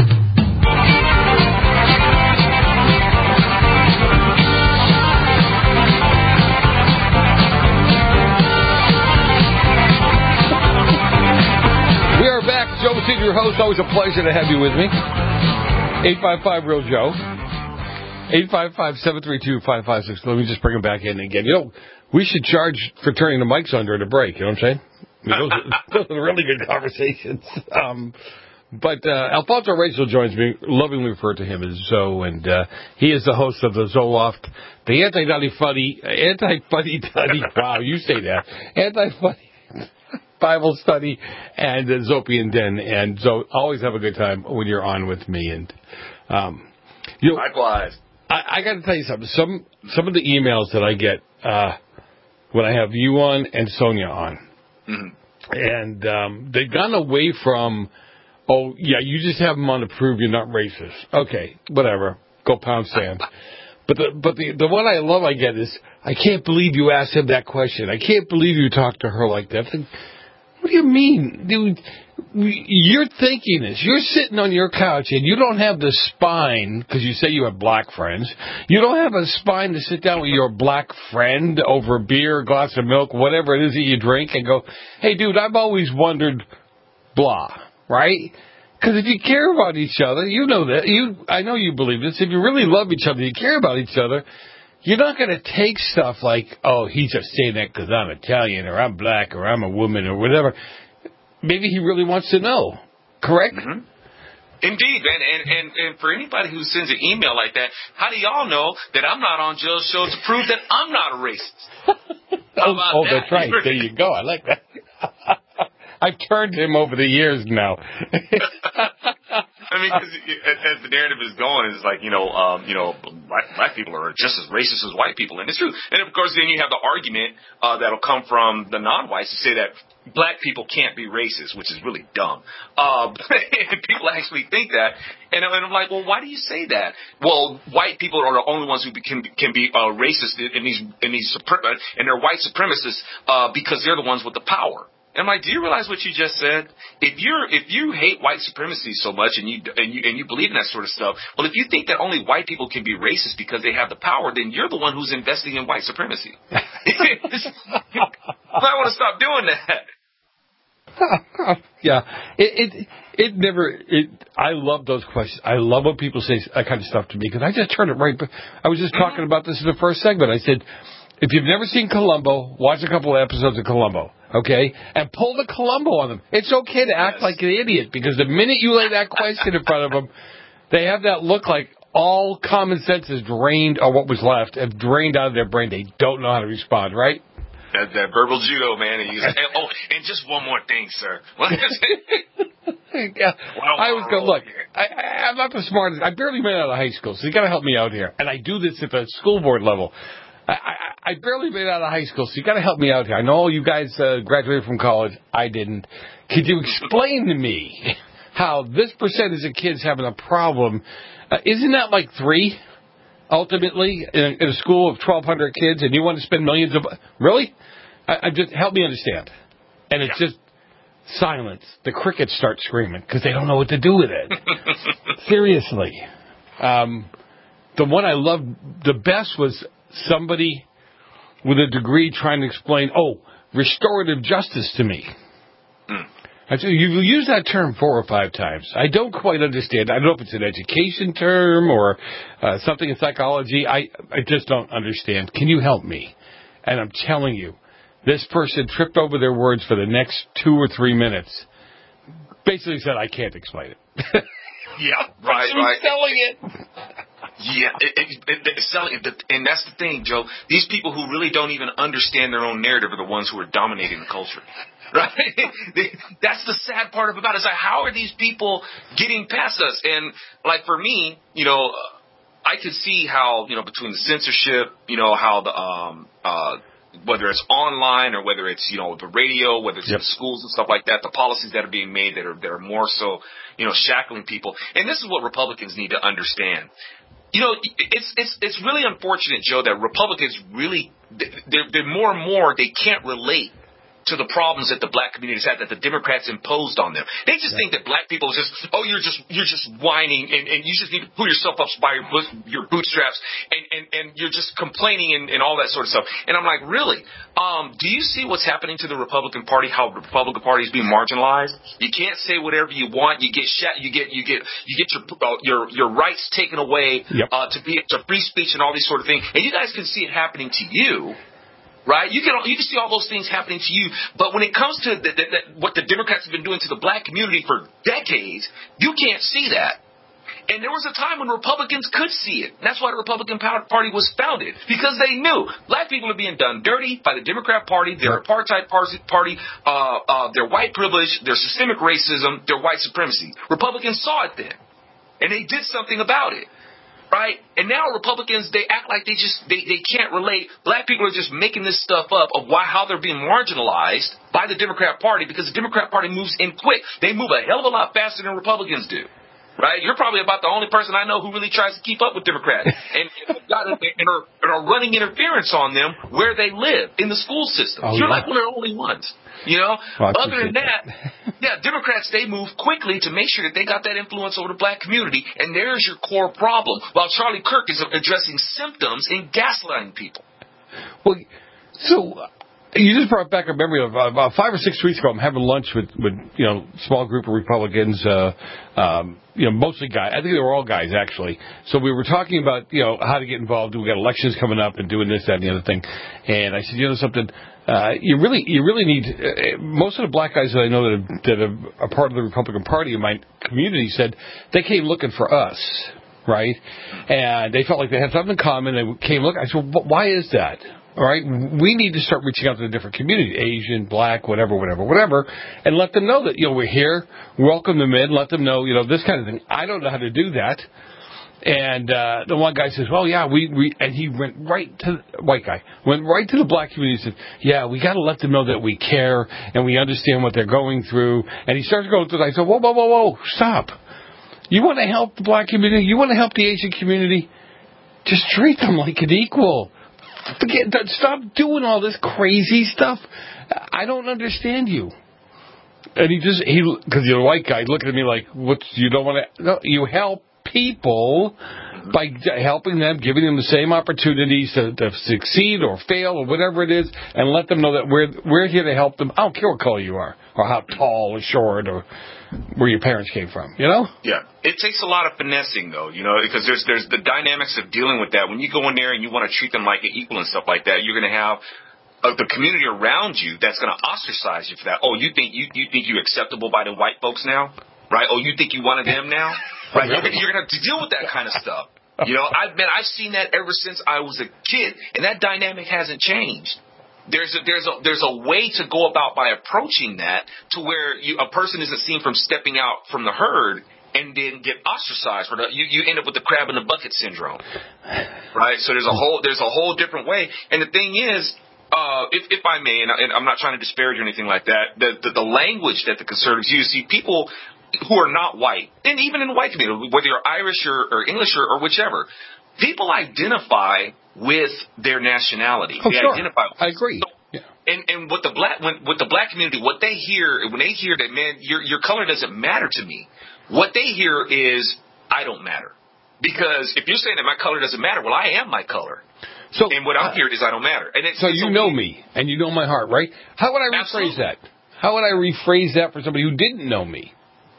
We are back. Joe Messina, your host. Always a pleasure to have you with me. eight five five, real Joe. eight five five, seven three two, five five six. Let me just bring him back in again. You know, we should charge for turning the mics on during the break. You know what I'm saying? Those are, those are really good conversations. Um, but uh, Alfonso Rachel joins me, lovingly referred to him as Zoe, and uh, he is the host of the Zoloft, the anti-nutty funny, anti-funny duddy, wow, you say that, anti-funny Bible study, and uh, Zopian Den. And so always have a good time when you're on with me. And um, you know, likewise. I, I got to tell you something. Some some of the emails that I get uh, when I have you on and Sonia on, mm-hmm. and um, they've gone away from, oh yeah, you just have them on to prove you're not racist. Okay, whatever. Go pound sand. But the but the the one I love I get is, I can't believe you asked him that question. I can't believe you talked to her like that. What do you mean? Dude, you're thinking this. You're sitting on your couch and you don't have the spine, because you say you have black friends. You don't have a spine to sit down with your black friend over beer, a glass of milk, whatever it is that you drink, and go, hey, dude, I've always wondered, blah, right? Because if you care about each other, you know that. You, I know you believe this. If you really love each other, you care about each other, you're not going to take stuff like, oh, he's just saying that because I'm Italian or I'm black or I'm a woman or whatever. Maybe he really wants to know. Correct? Mm-hmm. Indeed, and, and, and, and for anybody who sends an email like that, how do y'all know that I'm not on Joe's show to prove that I'm not a racist? How oh, about oh that? That's right. There you go. I like that. I've turned him over the years now. I mean, because as the narrative is going, it's like, you know, um, you know, black, black people are just as racist as white people, and it's true. And of course, then you have the argument uh, that'll come from the non-whites to say that black people can't be racist, which is really dumb. Uh, people actually think that, and, and I'm like, well, why do you say that? Well, white people are the only ones who can can be uh, racist in these in these and they're white supremacists uh, because they're the ones with the power. And I'm like, do you realize what you just said? If you're if you hate white supremacy so much and you and you and you believe in that sort of stuff, well, if you think that only white people can be racist because they have the power, then you're the one who's investing in white supremacy. You might want to stop doing that. Yeah, it, it it never. It I love those questions. I love when people say that kind of stuff to me because I just turn it right. I was just talking about this in the first segment. I said, if you've never seen Columbo, watch a couple of episodes of Columbo. Okay, and pull the Columbo on them. It's okay to act yes. like an idiot because the minute you lay that question in front of them, they have that look like all common sense is drained, or what was left, have drained out of their brain. They don't know how to respond, right? That, that verbal judo, man. And, and, oh, and just one more thing, sir. yeah. wow, I was going, look, I, I, I'm not the smartest. I barely made it out of high school, so you got to help me out here. And I do this at the school board level. I, I, I barely made it out of high school, so you got to help me out here. I know you guys uh, graduated from college. I didn't. Could you explain to me how this percentage of kids having a problem? Uh, isn't that like three, ultimately, in a, in a school of twelve hundred kids, and you want to spend millions of... Really? I, I just help me understand. And it's yeah. just silence. The crickets start screaming because they don't know what to do with it. Seriously. Um, the one I loved the best was somebody with a degree trying to explain, oh, restorative justice to me. Mm. I said, you've used that term four or five times. I don't quite understand. I don't know if it's an education term or uh, something in psychology. I, I just don't understand. Can you help me? And I'm telling you, this person tripped over their words for the next two or three minutes. Basically said, I can't explain it. Yeah, right, She's right. selling it. Yeah, it, it, it, it's selling it. And that's the thing, Joe. These people who really don't even understand their own narrative are the ones who are dominating the culture. Right? they, that's the sad part about it. It's like, how are these people getting past us? And, like, for me, you know, I could see how, you know, between the censorship, you know, how the, um, uh, whether it's online or whether it's, you know, the radio, whether it's yep. in schools and stuff like that, the policies that are being made that are, that are more so, you know, shackling people. And this is what Republicans need to understand. You know, it's it's it's really unfortunate, Joe, that Republicans really, they're, they're more and more, they can't relate to the problems that the black communities had that the Democrats imposed on them. They just yeah. think that black people is just, oh, you're just you're just whining and, and you just need to pull yourself up by your, your bootstraps and, and, and you're just complaining and, and all that sort of stuff. And I'm like, really? Um, do you see what's happening to the Republican Party, how the Republican Party is being marginalized? You can't say whatever you want. You get shat, you get you get you get your uh, your your rights taken away yep. uh, to be to free speech and all these sort of things. And you guys can see it happening to you. Right? You can you can see all those things happening to you, but when it comes to the, the, the, what the Democrats have been doing to the black community for decades, you can't see that. And there was a time when Republicans could see it. That's why the Republican Party was founded, because they knew black people are being done dirty by the Democrat Party, their apartheid party, uh, uh, their white privilege, their systemic racism, their white supremacy. Republicans saw it then, and they did something about it. Right? And now Republicans, they act like they just, they, they can't relate. Black people are just making this stuff up of why, how they're being marginalized by the Democrat Party, because the Democrat Party moves in quick. They move a hell of a lot faster than Republicans do. Right? You're probably about the only person I know who really tries to keep up with Democrats and, got, and, are, and are running interference on them where they live in the school system. Oh, You're yeah. like one of the only ones. You know, well, other than that, that, yeah, Democrats, they move quickly to make sure that they got that influence over the black community, and there's your core problem, while Charlie Kirk is addressing symptoms and gaslighting people. Well, so You just brought back a memory of uh, about five or six weeks ago. I'm having lunch with, with you know, small group of Republicans, uh, um, you know, mostly guys. I think they were all guys, actually. So we were talking about, you know, how to get involved. We got elections coming up and doing this, that, and the other thing. And I said, you know something, uh, you really you really need, uh, most of the black guys that I know that are, that are a part of the Republican Party in my community said they came looking for us, right? And they felt like they had something in common. They came looking. I said, well, why is that? All right, we need to start reaching out to the different communities, Asian, black, whatever, whatever, whatever, and let them know that, you know, we're here, welcome them in, let them know, you know, this kind of thing. I don't know how to do that. And uh, the one guy says, well, yeah, we, we, and he went right to, the white guy, went right to the black community and said, yeah, we got to let them know that we care and we understand what they're going through. And he starts going through that. I said, whoa, whoa, whoa, whoa, stop. You want to help the black community? You want to help the Asian community? Just treat them like an equal. Forget, stop doing all this crazy stuff. I don't understand you. And he just, he, because you're a white guy, looking at me like, what, you don't want to, no, you help people by helping them, giving them the same opportunities to, to succeed or fail or whatever it is, and let them know that we're, we're here to help them. I don't care what color you are, or how tall or short, or where your parents came from, you know? Yeah. It takes a lot of finessing, though, you know, because there's there's the dynamics of dealing with that. When you go in there and you want to treat them like an equal and stuff like that, you're going to have uh, the community around you that's going to ostracize you for that. Oh, you think you you think you're acceptable by the white folks now, right? Oh, you think you one of them now, right? You're, you're going to have to deal with that kind of stuff. You know, I've been I've seen that ever since I was a kid, and that dynamic hasn't changed. There's a, there's a there's a way to go about by approaching that to where you, a person isn't seen from stepping out from the herd and then get ostracized. For the, you you end up with the crab in the bucket syndrome, right? So there's a whole there's a whole different way. And the thing is, uh, if if I may, and, I, and I'm not trying to disparage or anything like that, the, the the language that the conservatives use, see people who are not white, and even in the white community, whether you're Irish or, or English or, or whichever, people identify with their nationality. Oh, they sure. identify. I agree. So, yeah. And and what the black when, with the black community, what they hear when they hear that, man, your your color doesn't matter to me. What they hear is I don't matter, because if you're saying that my color doesn't matter, well, I am my color. So and what I'm uh, hearing is I don't matter. And it's, so it's you okay. know me and you know my heart, right? How would I rephrase Absolutely. that? How would I rephrase that for somebody who didn't know me?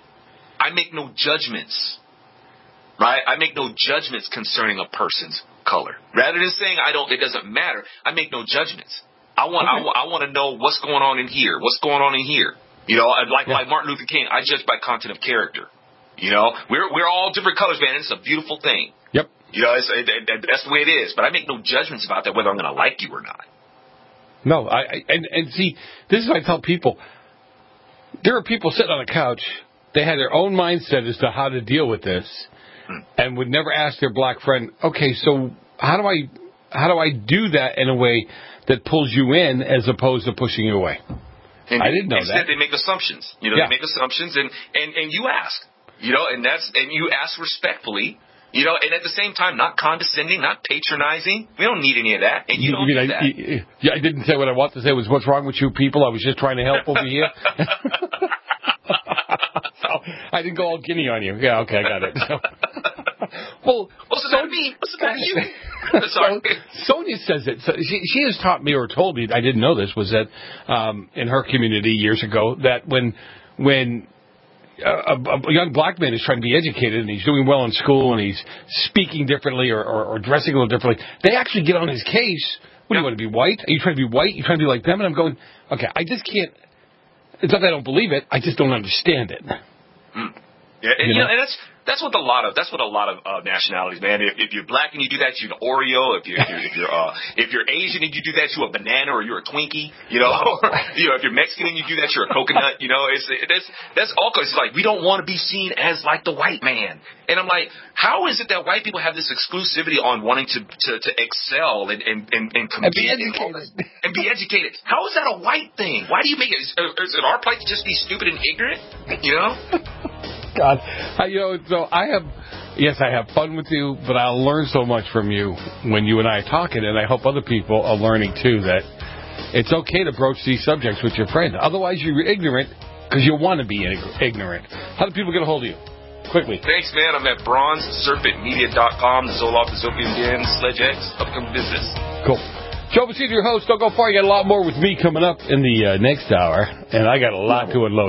I make no judgments. Right? I make no judgments concerning a person's color. Rather than saying I don't, it doesn't matter, I make no judgments. I want, okay. I, want I want to know what's going on in here. What's going on in here? You know, like yeah. like Martin Luther King, I judge by content of character. You know, we're we're all different colors, man. It's a beautiful thing. Yep. You know, it's, it, it, that's the way it is. But I make no judgments about that, whether I'm going to like you or not. No, I, I and and see, this is what I tell people. There are people sitting on a couch. They had their own mindset as to how to deal with this. And would never ask their black friend, okay, so how do I how do I do that in a way that pulls you in as opposed to pushing you away? And I didn't know instead that. They make assumptions. You know, yeah. they make assumptions, and, and, and you ask. You know, and that's and you ask respectfully. You know, and at the same time, not condescending, not patronizing. We don't need any of that, and you, you don't mean need I, that. You, yeah, I didn't say what I want to say. Was what's wrong with you people? I was just trying to help over here. So I didn't go all guinea on you. Yeah, okay, I got it. So. Well, what's that mean? What's that you? Sorry. So, Sonia says it. So she, she has taught me or told me, I didn't know this, was that um, in her community years ago, that when when a, a young black man is trying to be educated and he's doing well in school and he's speaking differently or, or, or dressing a little differently, they actually get on his case. What, do you want to be white? Are you trying to be white? Are you trying to be like them? And I'm going, okay, I just can't. It's not that I don't believe it. I just don't understand it. Mm. Yeah, and, you know, and that's that's what a lot of that's what a lot of uh, nationalities, man. If, if you're black and you do that, you're an Oreo. If you're if you're if you're, uh, if you're Asian and you do that, you're a banana or you're a Twinkie. You know, or, you know, if you're Mexican and you do that, you're a coconut. You know, it's that's that's all. It's like we don't want to be seen as like the white man. And I'm like, how is it that white people have this exclusivity on wanting to to, to excel and and and, and compete and be educated and be educated? How is that a white thing? Why do you make it? Is, is it our plight to just be stupid and ignorant? You know. God, I, you know, so I have, yes, I have fun with you, but I'll learn so much from you when you and I are talking, and I hope other people are learning, too, that it's okay to broach these subjects with your friend. Otherwise, you're ignorant because you want to be ignorant. How do people get a hold of you? Quickly. Thanks, man. I'm at bronze serpent media dot com, the Zoloft, the Zopium Den, Sledge X, upcoming business. Cool. Joe Bacino, your host. Don't go far. You got a lot more with me coming up in the uh, next hour, and I got a lot to unload.